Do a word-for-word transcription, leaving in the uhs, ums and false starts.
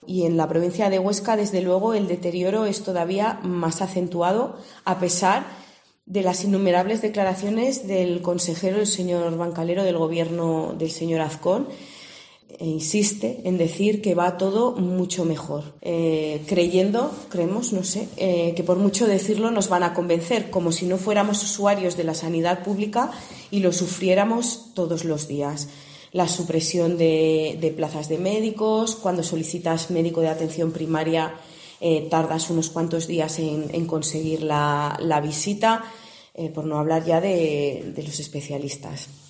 Y en la provincia de Huesca, desde luego, el deterioro es todavía más acentuado, a pesar de las innumerables declaraciones del consejero, el señor Bancalero, del gobierno del señor Azcón. E insiste en decir que va todo mucho mejor, eh, creyendo, creemos, no sé, eh, que por mucho decirlo nos van a convencer, como si no fuéramos usuarios de la sanidad pública y lo sufriéramos todos los días. La supresión de, de plazas de médicos, cuando solicitas médico de atención primaria eh, tardas unos cuantos días en, en conseguir la, la visita, eh, por no hablar ya de, de los especialistas.